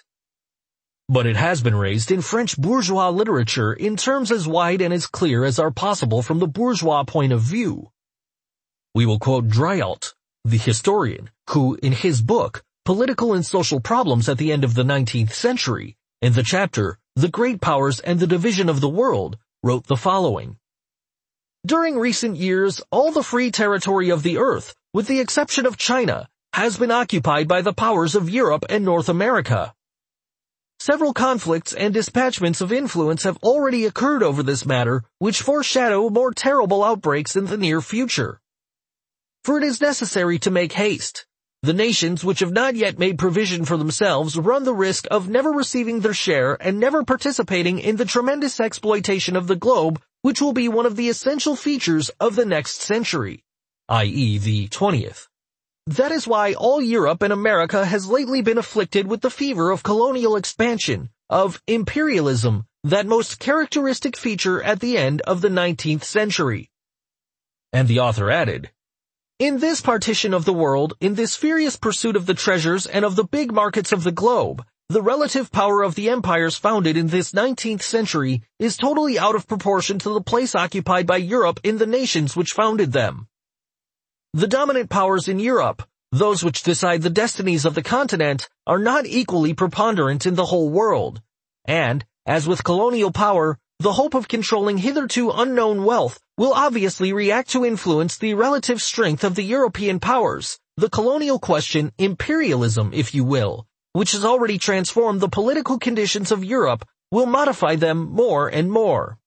but it has been raised in French bourgeois literature in terms as wide and as clear as are possible from the bourgeois point of view. We will quote Dryalt, the historian, who, in his book, Political and Social Problems at the End of the nineteenth Century, in the chapter, The Great Powers and the Division of the World, wrote the following. During recent years, all the free territory of the earth, with the exception of China, has been occupied by the powers of Europe and North America. Several conflicts and dispatchments of influence have already occurred over this matter, which foreshadow more terrible outbreaks in the near future. For it is necessary to make haste. The nations which have not yet made provision for themselves run the risk of never receiving their share and never participating in the tremendous exploitation of the globe, which will be one of the essential features of the next century, that is the twentieth. That is why all Europe and America has lately been afflicted with the fever of colonial expansion, of imperialism, that most characteristic feature at the end of the nineteenth century. And the author added, in this partition of the world, in this furious pursuit of the treasures and of the big markets of the globe, the relative power of the empires founded in this nineteenth century is totally out of proportion to the place occupied by Europe in the nations which founded them. The dominant powers in Europe, those which decide the destinies of the continent, are not equally preponderant in the whole world, and, As with colonial power, the hope of controlling hitherto unknown wealth will obviously react to influence the relative strength of the European powers, the colonial question, imperialism if you will, which has already transformed the political conditions of Europe, will modify them more and more.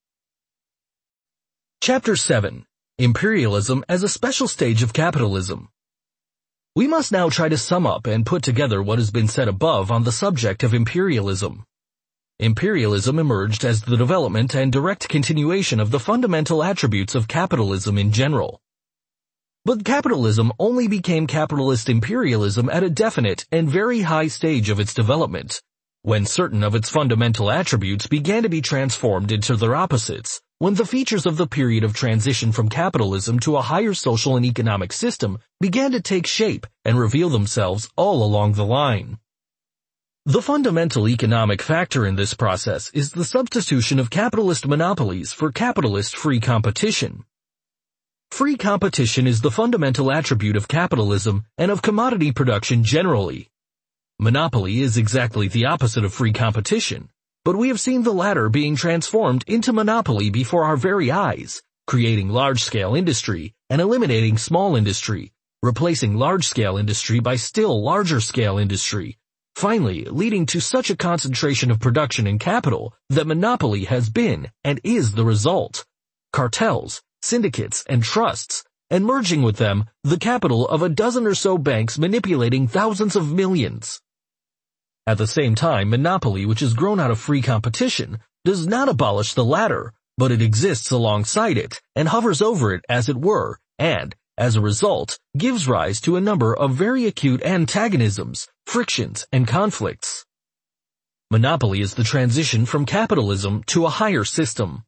Chapter seven. Imperialism as a special stage of capitalism. We must now try to sum up and put together what has been said above on the subject of imperialism. Imperialism emerged as the development and direct continuation of the fundamental attributes of capitalism in general. But capitalism only became capitalist imperialism at a definite and very high stage of its development, when certain of its fundamental attributes began to be transformed into their opposites, when the features of the period of transition from capitalism to a higher social and economic system began to take shape and reveal themselves all along the line. The fundamental economic factor in this process is the substitution of capitalist monopolies for capitalist free competition. Free competition is the fundamental attribute of capitalism and of commodity production generally. Monopoly is exactly the opposite of free competition, but we have seen the latter being transformed into monopoly before our very eyes, creating large-scale industry and eliminating small industry, replacing large-scale industry by still larger-scale industry, finally leading to such a concentration of production and capital that monopoly has been and is the result. Cartels, syndicates, and trusts, and merging with them the capital of a dozen or so banks manipulating thousands of millions. At the same time, monopoly, which has grown out of free competition, does not abolish the latter, but it exists alongside it and hovers over it as it were, and, as a result, gives rise to a number of very acute antagonisms, frictions, and conflicts. Monopoly is the transition from capitalism to a higher system.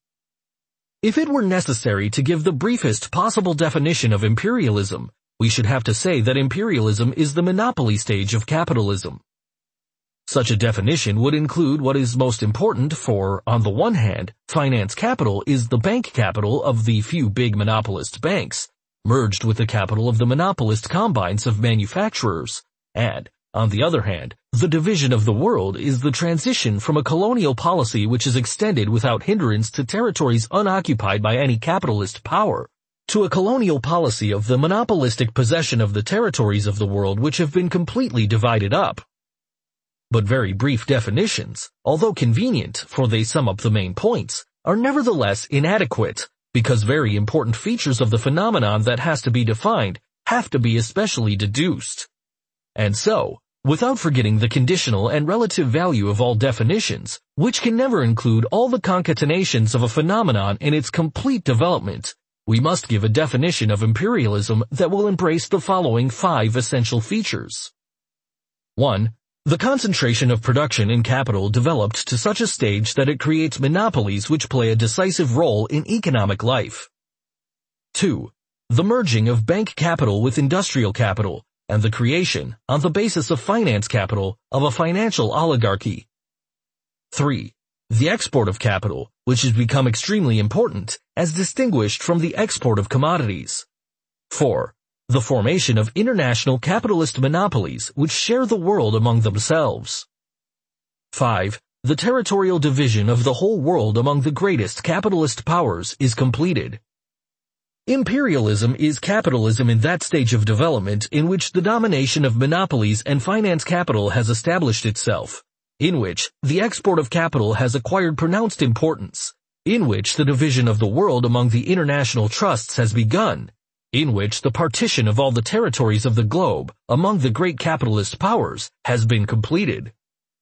If it were necessary to give the briefest possible definition of imperialism, we should have to say that imperialism is the monopoly stage of capitalism. Such a definition would include what is most important for, on the one hand, finance capital is the bank capital of the few big monopolist banks, merged with the capital of the monopolist combines of manufacturers, and, on the other hand, the division of the world is the transition from a colonial policy which is extended without hindrance to territories unoccupied by any capitalist power, to a colonial policy of the monopolistic possession of the territories of the world which have been completely divided up. But very brief definitions, although convenient, for they sum up the main points, are nevertheless inadequate, because very important features of the phenomenon that has to be defined have to be especially deduced. And so, without forgetting the conditional and relative value of all definitions, which can never include all the concatenations of a phenomenon in its complete development, we must give a definition of imperialism that will embrace the following five essential features. one. The concentration of production in capital developed to such a stage that it creates monopolies which play a decisive role in economic life. two. The merging of bank capital with industrial capital, and the creation, on the basis of finance capital, of a financial oligarchy. three. The export of capital, which has become extremely important, as distinguished from the export of commodities. four. The formation of international capitalist monopolies which share the world among themselves. five. The territorial division of the whole world among the greatest capitalist powers is completed. Imperialism is capitalism in that stage of development in which the domination of monopolies and finance capital has established itself, in which the export of capital has acquired pronounced importance, in which the division of the world among the international trusts has begun, in which the partition of all the territories of the globe among the great capitalist powers has been completed.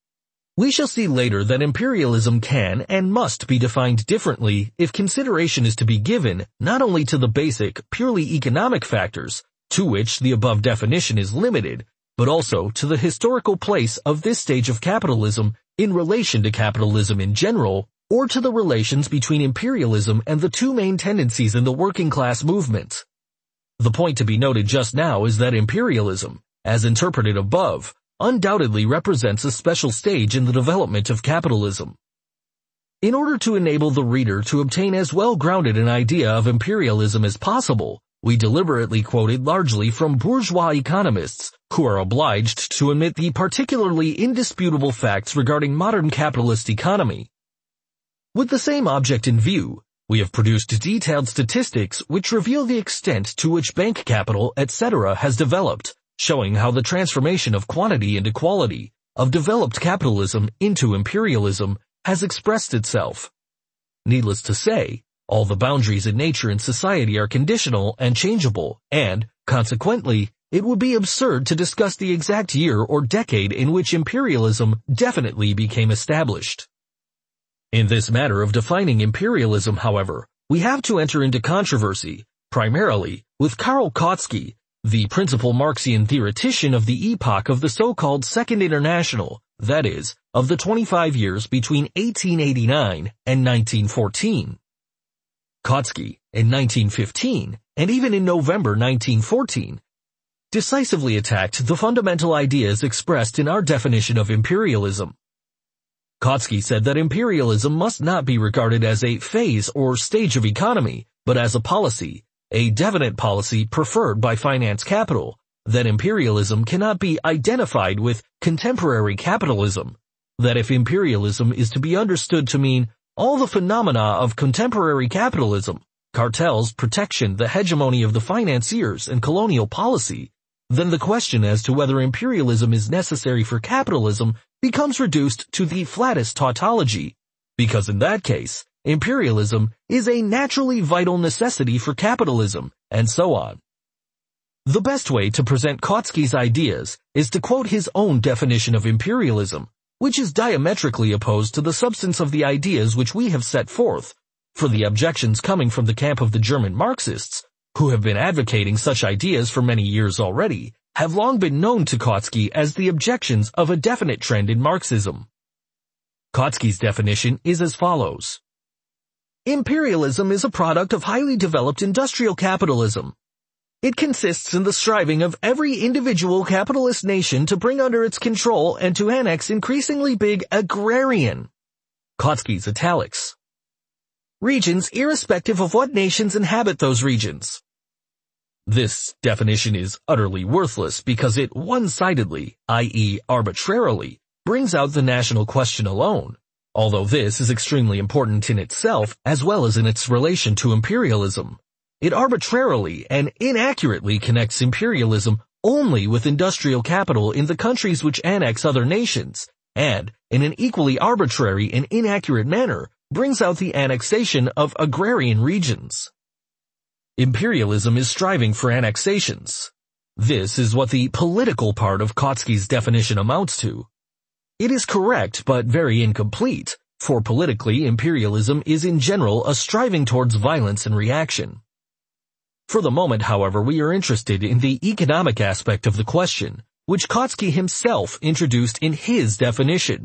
We shall see later that imperialism can and must be defined differently if consideration is to be given not only to the basic, purely economic factors, to which the above definition is limited, but also to the historical place of this stage of capitalism in relation to capitalism in general, or to the relations between imperialism and the two main tendencies in the working class movement. The point to be noted just now is that imperialism, as interpreted above, undoubtedly represents a special stage in the development of capitalism. In order to enable the reader to obtain as well-grounded an idea of imperialism as possible, we deliberately quoted largely from bourgeois economists who are obliged to admit the particularly indisputable facts regarding modern capitalist economy. With the same object in view, we have produced detailed statistics which reveal the extent to which bank capital, et cetera has developed, showing how the transformation of quantity into quality, of developed capitalism into imperialism, has expressed itself. Needless to say, all the boundaries in nature and society are conditional and changeable, and, consequently, it would be absurd to discuss the exact year or decade in which imperialism definitely became established. In this matter of defining imperialism, however, we have to enter into controversy, primarily, with Karl Kautsky, the principal Marxian theoretician of the epoch of the so-called Second International, that is, of the twenty-five years between eighteen eighty-nine and nineteen fourteen. Kautsky, in nineteen fifteen, and even in November nineteen fourteen, decisively attacked the fundamental ideas expressed in our definition of imperialism. Kautsky said that imperialism must not be regarded as a phase or stage of economy, but as a policy, a definite policy preferred by finance capital, that imperialism cannot be identified with contemporary capitalism, that if imperialism is to be understood to mean all the phenomena of contemporary capitalism, cartels, protection, the hegemony of the financiers, and colonial policy, then the question as to whether imperialism is necessary for capitalism becomes reduced to the flattest tautology, because in that case, imperialism is a naturally vital necessity for capitalism, and so on. The best way to present Kautsky's ideas is to quote his own definition of imperialism, which is diametrically opposed to the substance of the ideas which we have set forth, for the objections coming from the camp of the German Marxists, who have been advocating such ideas for many years already, have long been known to Kautsky as the objections of a definite trend in Marxism. Kautsky's definition is as follows. Imperialism is a product of highly developed industrial capitalism. It consists in the striving of every individual capitalist nation to bring under its control and to annex increasingly big agrarian, Kautsky's italics, regions irrespective of what nations inhabit those regions. This definition is utterly worthless because it one-sidedly, that is arbitrarily, brings out the national question alone, although this is extremely important in itself as well as in its relation to imperialism. It arbitrarily and inaccurately connects imperialism only with industrial capital in the countries which annex other nations, and, in an equally arbitrary and inaccurate manner, brings out the annexation of agrarian regions. Imperialism is striving for annexations. This is what the political part of Kautsky's definition amounts to. It is correct but very incomplete, for politically imperialism is in general a striving towards violence and reaction. For the moment, however, we are interested in the economic aspect of the question, which Kautsky himself introduced in his definition.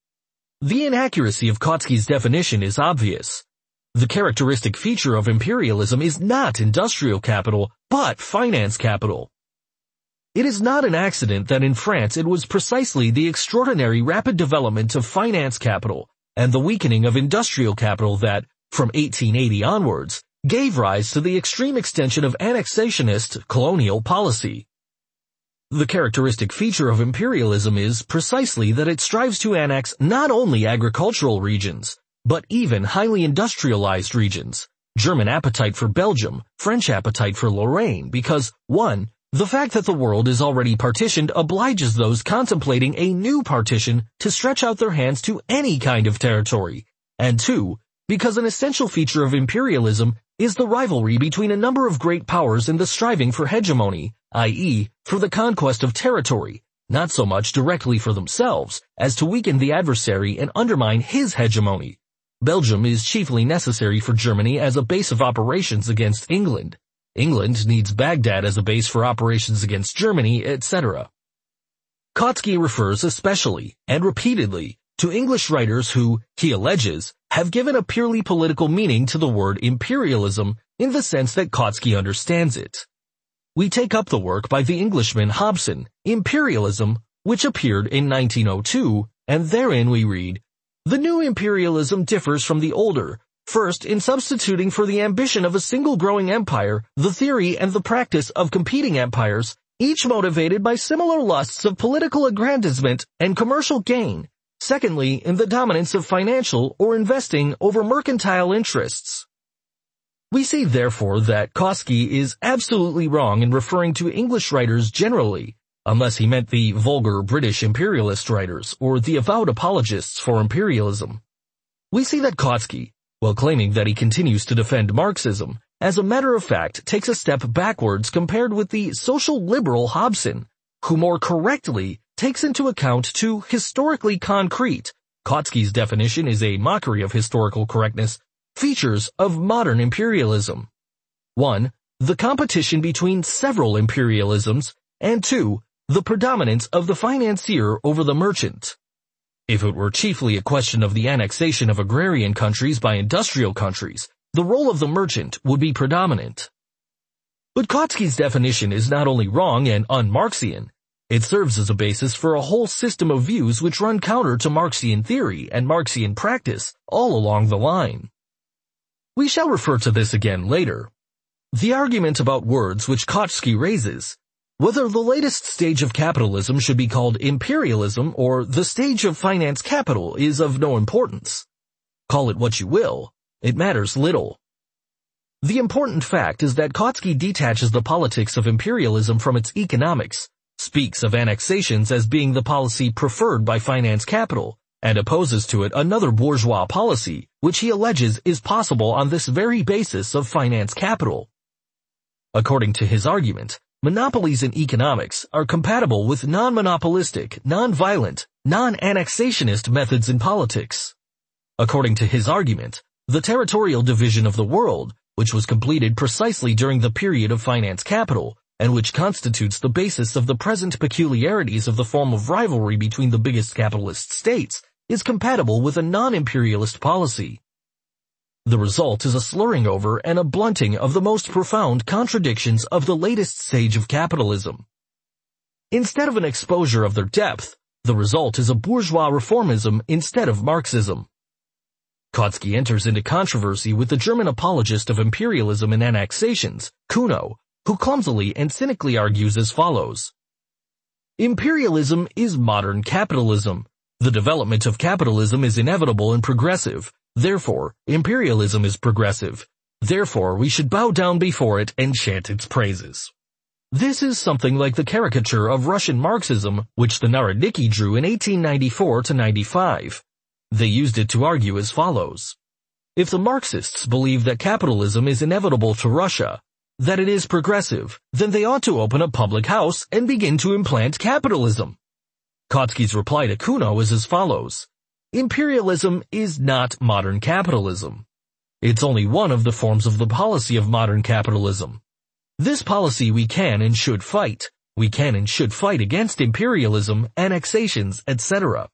The inaccuracy of Kautsky's definition is obvious. The characteristic feature of imperialism is not industrial capital, but finance capital. It is not an accident that in France it was precisely the extraordinary rapid development of finance capital and the weakening of industrial capital that, from eighteen eighty onwards, gave rise to the extreme extension of annexationist colonial policy. The characteristic feature of imperialism is precisely that it strives to annex not only agricultural regions, but even highly industrialized regions, German appetite for Belgium, French appetite for Lorraine, because, one, the fact that the world is already partitioned obliges those contemplating a new partition to stretch out their hands to any kind of territory, and two, because an essential feature of imperialism is the rivalry between a number of great powers in the striving for hegemony, that is, for the conquest of territory, not so much directly for themselves as to weaken the adversary and undermine his hegemony. Belgium is chiefly necessary for Germany as a base of operations against England. England needs Baghdad as a base for operations against Germany, et cetera. Kautsky refers especially, and repeatedly, to English writers who, he alleges, have given a purely political meaning to the word imperialism in the sense that Kautsky understands it. We take up the work by the Englishman Hobson, Imperialism, which appeared in nineteen oh two, and therein we read, "The new imperialism differs from the older, first in substituting for the ambition of a single growing empire the theory and the practice of competing empires, each motivated by similar lusts of political aggrandizement and commercial gain. Secondly, in the dominance of financial or investing over mercantile interests. We see therefore that Kautsky is absolutely wrong in referring to English writers generally, unless he meant the vulgar British imperialist writers or the avowed apologists for imperialism. We see that Kautsky, while claiming that he continues to defend Marxism, as a matter of fact takes a step backwards compared with the social liberal Hobson, who more correctly takes into account two historically concrete, Kautsky's definition is a mockery of historical correctness, features of modern imperialism. One, the competition between several imperialisms, and two, the predominance of the financier over the merchant. If it were chiefly a question of the annexation of agrarian countries by industrial countries, the role of the merchant would be predominant. But Kautsky's definition is not only wrong and un-Marxian, it serves as a basis for a whole system of views which run counter to Marxian theory and Marxian practice all along the line. We shall refer to this again later. The argument about words which Kautsky raises, whether the latest stage of capitalism should be called imperialism or the stage of finance capital, is of no importance. Call it what you will, it matters little. The important fact is that Kautsky detaches the politics of imperialism from its economics, speaks of annexations as being the policy preferred by finance capital, and opposes to it another bourgeois policy, which he alleges is possible on this very basis of finance capital. According to his argument, monopolies in economics are compatible with non-monopolistic, non-violent, non-annexationist methods in politics. According to his argument, the territorial division of the world, which was completed precisely during the period of finance capital, and which constitutes the basis of the present peculiarities of the form of rivalry between the biggest capitalist states, is compatible with a non-imperialist policy. The result is a slurring over and a blunting of the most profound contradictions of the latest stage of capitalism. Instead of an exposure of their depth, the result is a bourgeois reformism instead of Marxism. Kautsky enters into controversy with the German apologist of imperialism and annexations, Kuno, who clumsily and cynically argues as follows. Imperialism is modern capitalism. The development of capitalism is inevitable and progressive. Therefore, imperialism is progressive. Therefore, we should bow down before it and chant its praises. This is something like the caricature of Russian Marxism which the Narodniki drew in eighteen ninety-four to ninety-five. They used it to argue as follows. If the Marxists believe that capitalism is inevitable to Russia, that it is progressive, then they ought to open a public house and begin to implant capitalism. Kautsky's reply to Kuno is as follows. Imperialism is not modern capitalism. It's only one of the forms of the policy of modern capitalism. This policy we can and should fight. We can and should fight against imperialism, annexations, et cetera.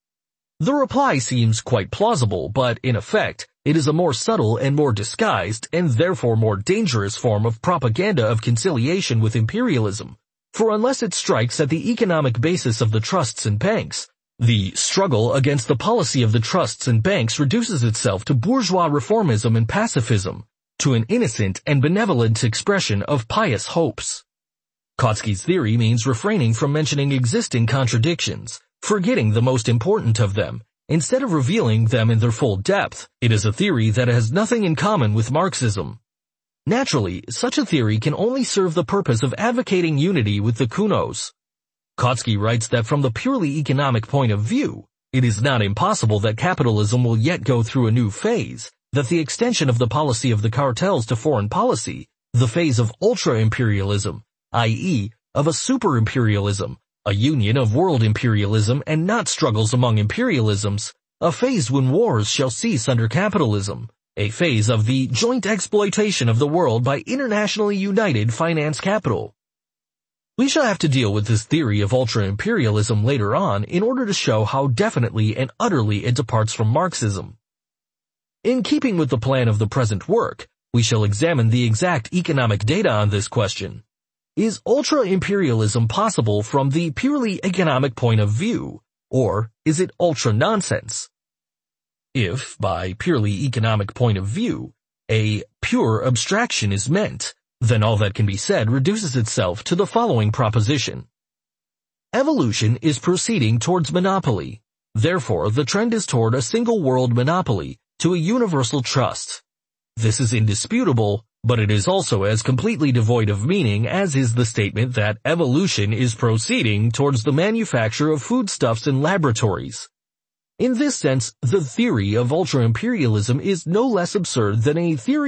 The reply seems quite plausible, but in effect, it is a more subtle and more disguised, and therefore more dangerous form of propaganda of conciliation with imperialism, for unless it strikes at the economic basis of the trusts and banks, the struggle against the policy of the trusts and banks reduces itself to bourgeois reformism and pacifism, to an innocent and benevolent expression of pious hopes. Kautsky's theory means refraining from mentioning existing contradictions, forgetting the most important of them, instead of revealing them in their full depth. It is a theory that has nothing in common with Marxism. Naturally, such a theory can only serve the purpose of advocating unity with the Kunos. Kautsky writes that from the purely economic point of view, it is not impossible that capitalism will yet go through a new phase, that the extension of the policy of the cartels to foreign policy, the phase of ultra-imperialism, that is, of a super-imperialism, a union of world imperialism and not struggles among imperialisms, a phase when wars shall cease under capitalism, a phase of the joint exploitation of the world by internationally united finance capital. We shall have to deal with this theory of ultra-imperialism later on in order to show how definitely and utterly it departs from Marxism. In keeping with the plan of the present work, we shall examine the exact economic data on this question. Is ultra-imperialism possible from the purely economic point of view, or is it ultra-nonsense? If, by purely economic point of view, a pure abstraction is meant, then all that can be said reduces itself to the following proposition. Evolution is proceeding towards monopoly. Therefore, the trend is toward a single world monopoly to a universal trust. This is indisputable, but it is also as completely devoid of meaning as is the statement that evolution is proceeding towards the manufacture of foodstuffs in laboratories. In this sense, the theory of ultra-imperialism is no less absurd than a theory